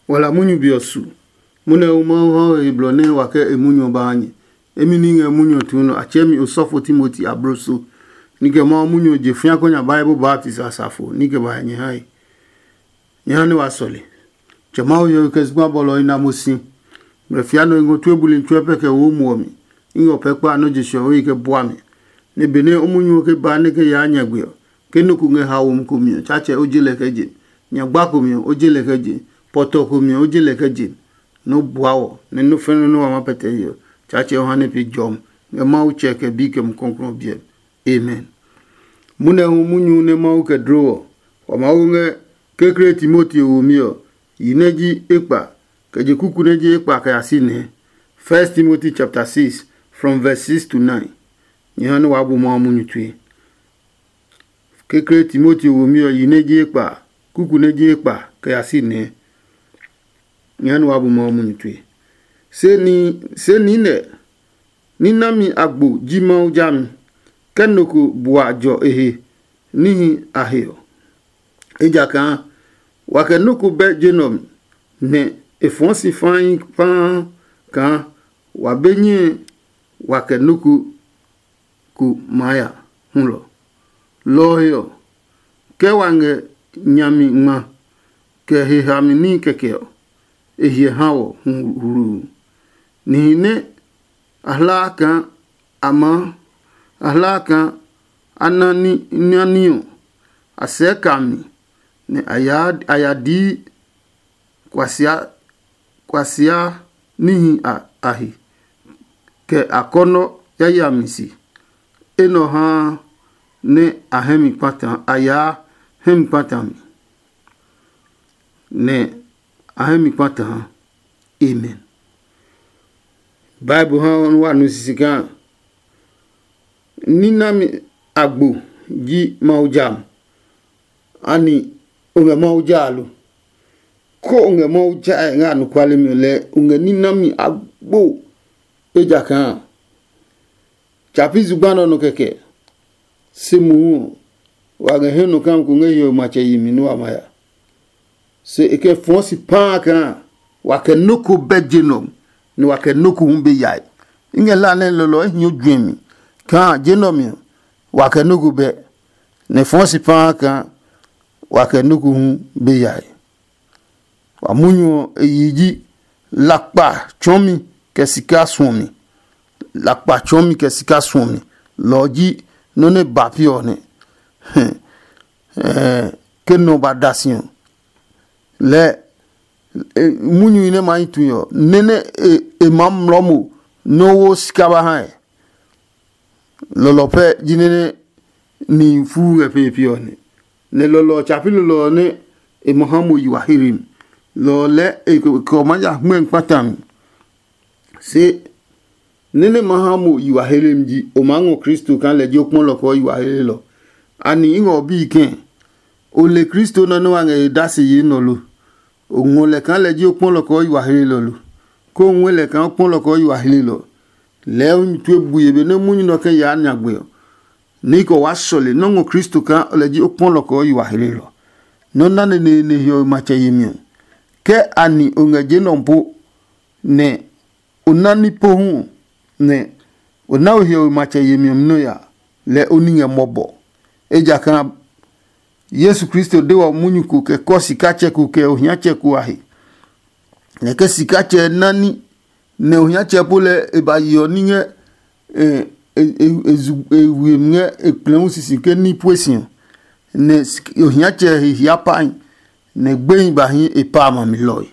wala munyu biosu mune umo iblone wake emunyo banye emini nge munyo tuno achemi osofo Timothy abroso nike ma munyo je fia konya Bible Baptist asafo nike ba nye hai nyane wasole chama yo kesgba bolo ina mosi mrefiano ngo tuebuli ntwepeke wo muomi ingo pekpa no jisho ike boami ne bene omunyo ke ba ne ke ya nyagwe kenuku nge hawo mkumio chache ojile keje nyagba mi ojile keje poto mi ojile keje no buawo ne no feno no amapete yo chache ohane pi jom nge mau cheke bike mkonkron bie amen mune munyu ne mau ke draw kwa mau nge kekre Timothy omio yineji ekpa keje kuku neji ekpa ka asine 1 Timothy chapter 6 from verse 6 to 9 nyano wabu mau munyu tui kekre Timothy omio yineji ekpa kuku neji ekpa ka asine nyano wabu mau munyu tui se ni ne ninami agbo jimau jami kenoku buajo ehe nihi ahio ejaka wakenuku be jenom ne efonsi fain pan kan wabenye wakenuku ku maya hunlo loyo kewange nyami ma ke hihamini kekeo ehie hawo huru nihine ahlaka anani nyaniyo asekami ne ayadi kwasia nihi ahi ke akono yayamisi eno ha ne ahemi patan aya hem patan ne ahemi patan amen Bible ha wa no sisika ninami agbo ji maujam ani unge maujalu ko unge mauja nga no kwale mi le unge ninami agbo ejaka chapizu bana no keke simu wa ga henu kan ku nge yo mache yimi no amaya se eke fonsi paka wa ke nuku bejinom ni wa ke nuku humbe yai inge la len lolo nyu dwemi kan genomi wa ke nuku be ne fonsi paka wake nuku humbe yai wa munyo yiji lakpa chomi kesika swami lakpa chomi kesika swami loji none bapio ne keno badasio le munyu ine maitu yo nene imam lomu no skaba hai lolope jinene ni fu epepio ne lolo chapilo lo ne Muhammad yuahirim lo le ko manja mwen patam se nene Muhammad yuahirim ji o mango Kristo kan le ji okpon lo ko yuahire lo ani ngo bi ken o le Kristo na no wan dasi yi no lo o ngole kan le ji okpon lo ko yuahire lo ko nwele kan okpon lo ko yuahire lo le un tu ebuye be ne munyu no ke ya nyagbe niko wasole nongo Kristo kan leji okpon loko yuahire lo nonna ne yo mache yimi ke ani ongeje nompo ne onani pohu ne onawo yo mache yimi mno ya le oninge mobo eja kan Yesu Kristo dewa munyuku ke kosi kache ku ke ohiache ku ahi ne ke sikache nani ne ohiache pole ebayo ninge ewemnge ekplemu sisike ni poesion ne ohiache hiapan ne gbeyin bahin epama mi loy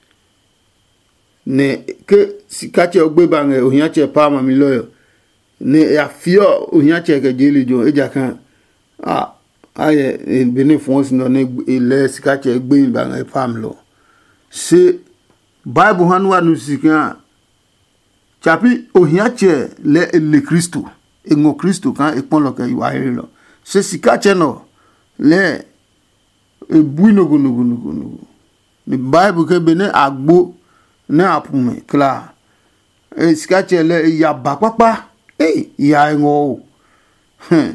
ne ke sikache ogbe bange ohiache epama mi loy ne afio ohiache ke jelijo ejakan aye benefons no ne le sikache gbeyin bange epam lo se Bible hanwa nu sika chapi ohiache le Kristo engo Kristo kan ekpon lo ke yuahire lo se sikache no le ebuino gunugunugunugu ni Bible ke bene agbo ne apume kla sikache le ya bakpapa ya ngo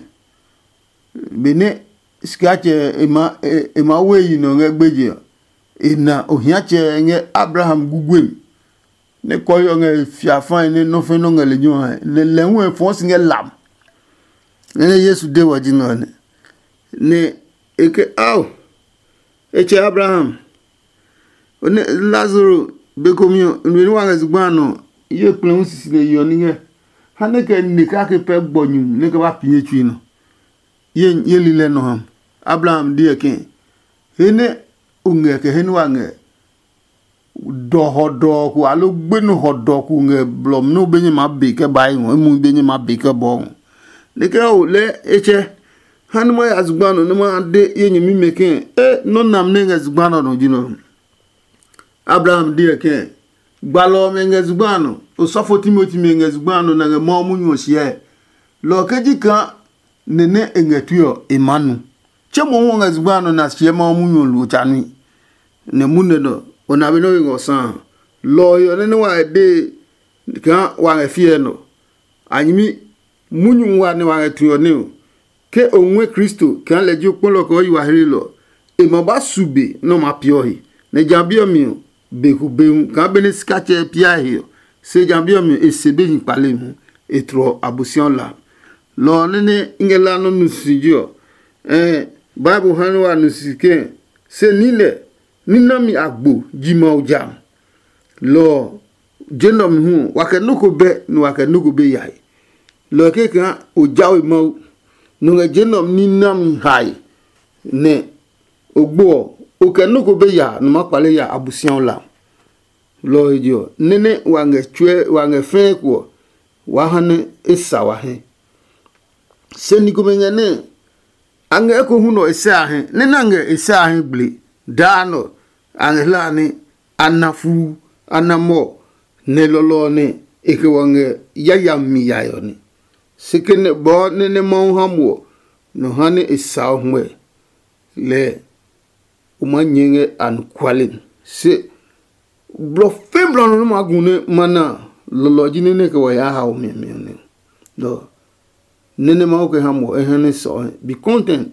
bene sikache ema we yi no ngegbeje ina ohiache nge Abraham gugwem ne koyo nge fiafan ne no fe no ngale nyo ne lenwe fonsi nge lam ne Yesu de wajino ne eke aw eche Abraham one Lazaro bekomio nwe wanga zugbano ye plan sisi le yo ninge haneke ne ka ke pe gbonyum ne ka ba pinye twi no ye lile no ham Abraham die ken hene unge ke hene wange do hodo ku alo gbenu hodo ku nge blom no benye ma be ke bai ngo mu benye ma be ke bon ne ke o le eche hanmo ya zugbano no ma de ye nyimi meken no nam ne nge zugbano no jino Abraham die ken gbalo me nge zugbano o sofo Timothy me nge zugbano na nge mo mu nyosie lo keji kan nene engetuyo imanu chemo nge zugbano na sie mo mu nyolu chani ne munne do ona be no ngo san lo yo ne wa de kan wa nge fie no anyimi munyu wa ne wa tuyo ne ke onwe Kristo kan leji opolo ko yiwa hirilo e mo ba sube no ma piohi ne jambio mi beku be kan be ne skache pia hi se jambio mi e sebe ni pale mu etro abusion la lo nene ingela no nusijo Bible hanwa nusike se nile ninami agbo jima ojam lo jenom hu wakenuko be no wakenuko be yai lo kekan ojawe mo no nga jenom ninam hai ne ogbo okenuko be ya no mapale ya abusian la lo ijo nene wange chwe wange fe ko wahane esawa he se ni kumengane ange eko huno esa he ne nange esa he bli dano ange lani anafu anamo ne lolo ne eke wange yayami yayoni sekene bo ne mo hamwo no hane esa hwe le umanyenge an kwalin se bro femblo no magune mana lolo jinene ke waya ha o me ne do nene ma ke hamo ehene so be content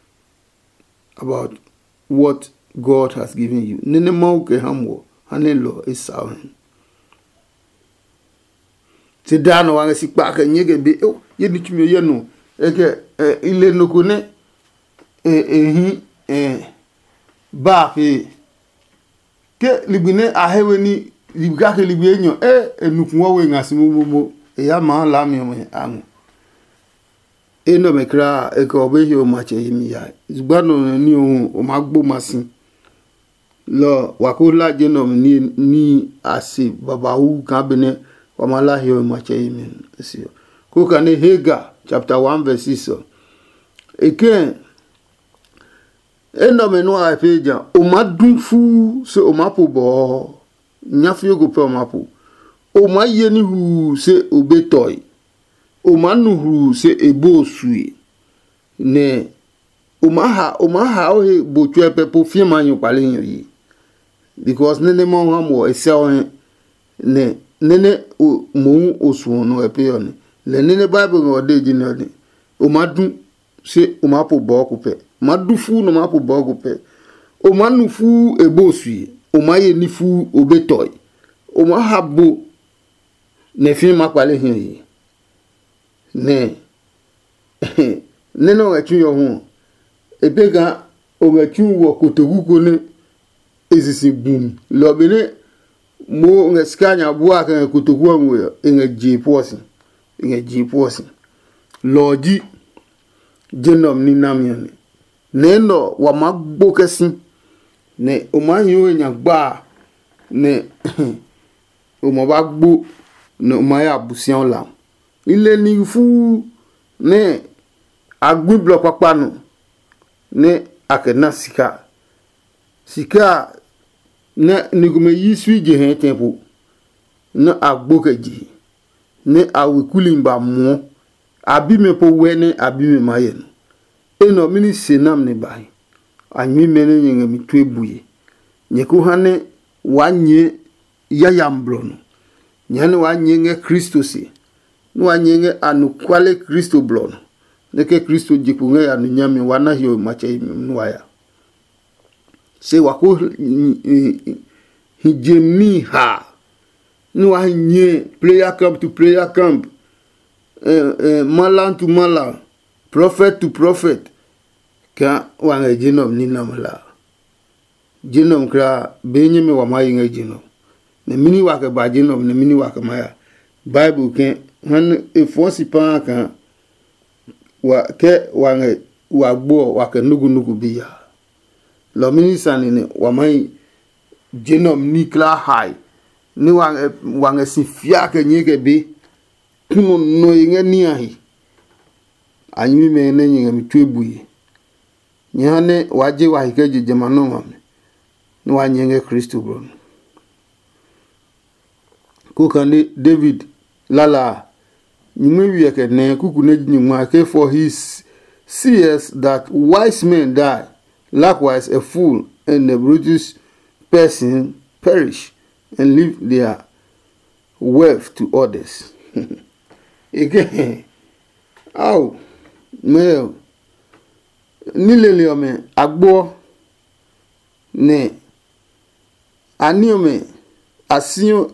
about what God has given you nene ma ke hamo hanelo isaw ti dano wanga sikpa ka nyege be ye ni tumi ye no eke ile no ko ne ba fe ke libine ahewe ni libga ke libye nyo enukun wo we ngasimumo ya ma la mi mo amu eno mekra eke obehi o mache yimi ya zugbano ni ohun o magbo masin lo wakola jenom ni asi babawu kan bene o malahi o mache yimi si ko kan Hega chapter 1 verse 6 eke eno menu a feja o madunfu se o mapo bo nyafi go pe o mapo o mayeni hu se obetoy o manuhu se ebo sui ne o maha o he bo twe pepo fi manyo pale yi because nene mo hamo ese ne nene o mo osuno epe oni le nene Bible ngo de jinoni o madu se o mapo bo ko pe madufu no mapo bo ko pe o manufu ebo sui o maye ni fu obetoy o mahabo ne fi mapale yi ne neno etu yo hu ebega o metu wo kotoguko ne ezisi bum lo bene mo ngeskanya bua kan kotogu anwo nge jiposi loji jenom ni namyane neno wa magbo kesin ne o manyo enya gba ne o mo ba gbo no maya abusian la ile ni fu ne agbi block papanu ne akena sika ne nigume yisui je hen tempo ne agbokeji ne awikulimba mo abi me po wene abi me mayen eno mini senam ne bai anyi mene nyenge mi twebuye nyeku hane wanye yayamblono nyane wanye Kristo si no nyenge anu kwale Kristo blon neke Kristo jikunge anu nyame wana hiyo mache nwaya se wako hijemni ha no wa nye prayer camp to prayer camp malan to malan prophet to prophet ka wa ngejinom ni namla jinom kra benye me wa mai ngejinom ne mini wa ka ba jinom ne mini wa ka maya bible ke han efonsi pa kan wa ke wa gbo wa ka nugu biya lo mini sanine wa mai jinom ni kla hai ni wa nge fia ke nyeke be kuno no yenge ni ahi anyimi me ne nyenge mi twebuyi nyane waje wa hikeje jamano mame ni wa nyenge Kristo bro ko kande David lala nyime wieke ne kuku ne nyuma ke for his seers that wise men die, likewise a fool and a brutish person perish and leave their wealth to others. Again, oh, male, nileliome agbo ne aniome asio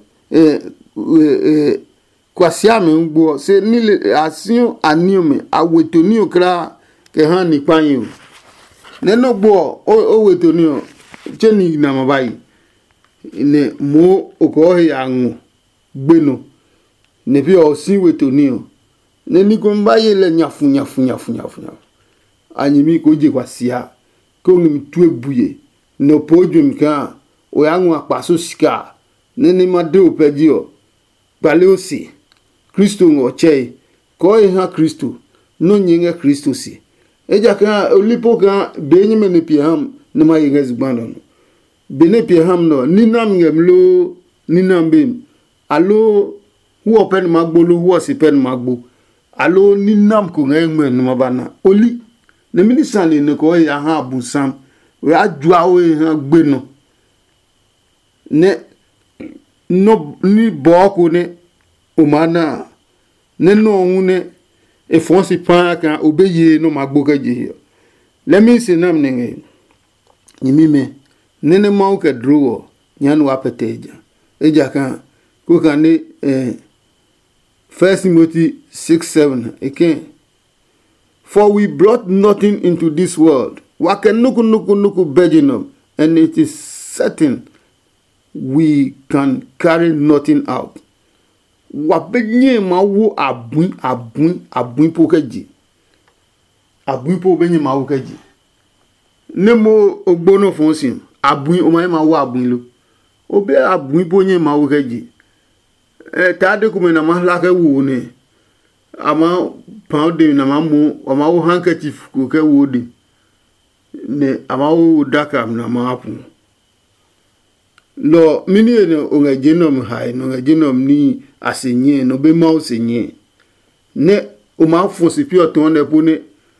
kwasiame ngbo se nile asio aniome awetonio kra ke han ni panyo neno gbo o wetonio cheni na mabai ne mo okohe yangu gbeno ne bi o si wetonio ne ni ko mbaye le nyafu anyimi ko je kwasia ko ngim tuebuye no podium ka o yangu apaso sika ne ni made opedio gbale osi Kristo ngoche ko ha Kristo no nyinga Kristo si eja ka olipo ka benyime ne piam ne ma yinga zgbando no bene piam no ninam ngemlo ninam bem alo hu open magbolo hu osi pen magbo alo ninam ko ngengme no mabana oli ne minisani ne ko ya ha abusam we adwa we ha gbeno ne no ni boko ne umana ne no ngune e fonsi pa kan obeye no magbo kaje let me say nam nenge nyimime nene mau ka druwo nyan wa peteja eja kan ko kan ne 1 Timothy 6:7 again, for we brought nothing into this world wakenuku beginum, and it is certain we can carry nothing out. Wabenye mawu abun pokeji. Abun po benye mawu keji. Nemo ogbono fonsin. Abun o ma mawu abun lo. Obe abun po nye mawu keji. Tade kume na ma lake wo ne. Ama pound na ma mu o ma wo handkerchief ko ke wo de. Ne ama wo daka na ma apun. Lo mini ene onga genom hai no genom ni asenye no be ma osenye ne o ma fosi pi oton ne po ne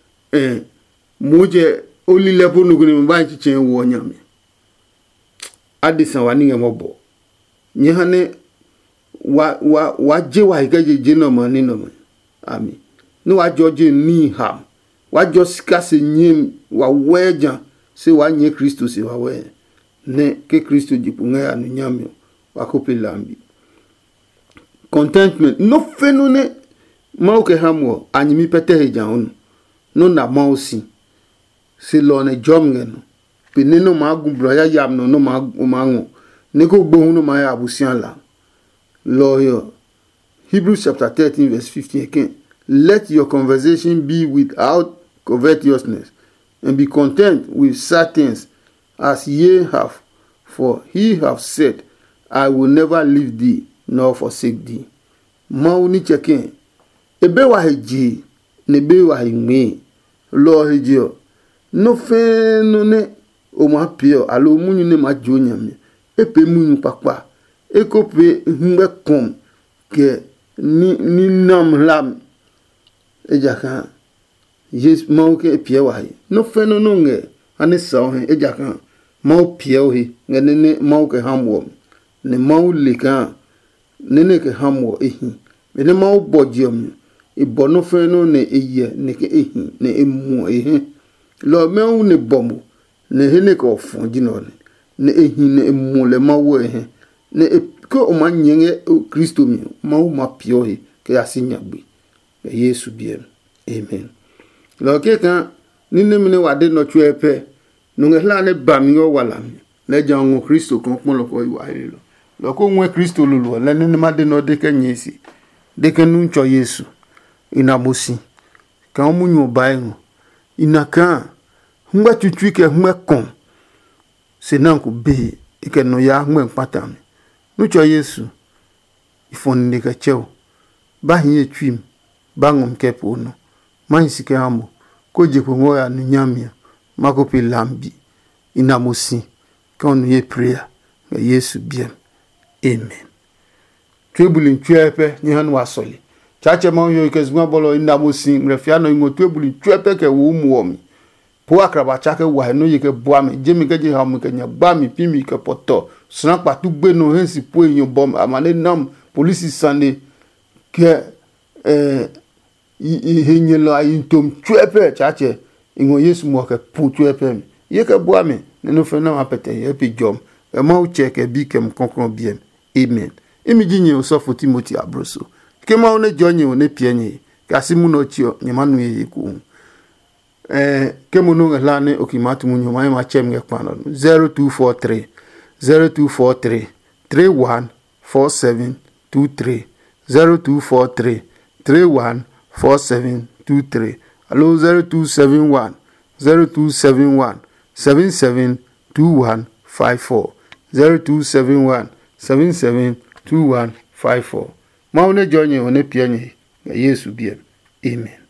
moje oli le po no gni mba chichen wo nyame adisan wani ngemobo nye hane wa je wa ikeje genom ni no ami no wa joje ni ham wa jo skase nyem wa weja se wa nye Kristo se wa we ne ke Kristo jipunga ya nyame wakope lambi contentment no fenune mauke hamwo anyimi pete heja onu no na mausi se lo ne jomngen pineno magumbro ya yamno no mangu ne ko gbohun no ma ya abusian la lo yo Hebrews chapter 13 verse 15 again, let your conversation be without covetousness and be content with such things as ye have, for he have said, I will never leave thee nor forsake thee. Mauni cheken ebe wa heji nebe wa hime lo heji no fe no ne o ma pio alo munyu ne ma jo nyame epe munyu papa ekope hmbe kom ke ni nam lam ejaka yes mau ke pie wa he no fe no no nge ane so he ejaka mau pie o he ngene ne mau ke hamwo ne mau leka nene ke hamwo ehi ene mau bojiom ibono fe no ne eye ne ke ehi ne emu ehi lo meu ne bomu ne hene ko fon jinone ne ehine emule mawo ehe ne ko o manyenge Kristo mi mawo mapio he ke asinya gbe Yesu biem amen lo ke kan ni ne mine wade no chuepe no ngela ne bami yo wala mi le jango Kristo kon pon lo ko iwa ile lo ko nwe Kristo lulu le ne ma de no de kenyesi de kenu ncho Yesu ina mosi kan munyo baengo ina kan ngba tutu ke ngba kon se nan ko be ke no ya ngba patam no cho Yesu ifon ni ka cheo ba hin etwim ba ngom ke po no man sike amo ko je ko ngoya no nyamia mako pe lambi ina mosi kan ye prayer Yesu bien amen twebulin twepe ni han wasoli chache ma yo ikezuma bolo ina mosi mrefia no ngo twebulin twepe ke wo muomi po akraba chake wa no yeke boa me jemi ke je ha mu ke nya ba mi pimi ke poto sna patu gbe no hensi po eyan bom amane nam police sande ke henye lo ayintom twepe chache ngo Yesu mo ke pu twepe mi yeke boa me no fe na apete ye pe jom e ma u cheke bi kem konkon bien amen imi jinye osofo Timothy Abroso ke ma one jonye one pienye kasi mu no chio nyemanu ye ku ke munu nglane okimatu munyo mai ma chem nge kwano 0243 314723 0243 allo 0271 772154 0271 772154 ma one jonye one pienye Yesu biem amen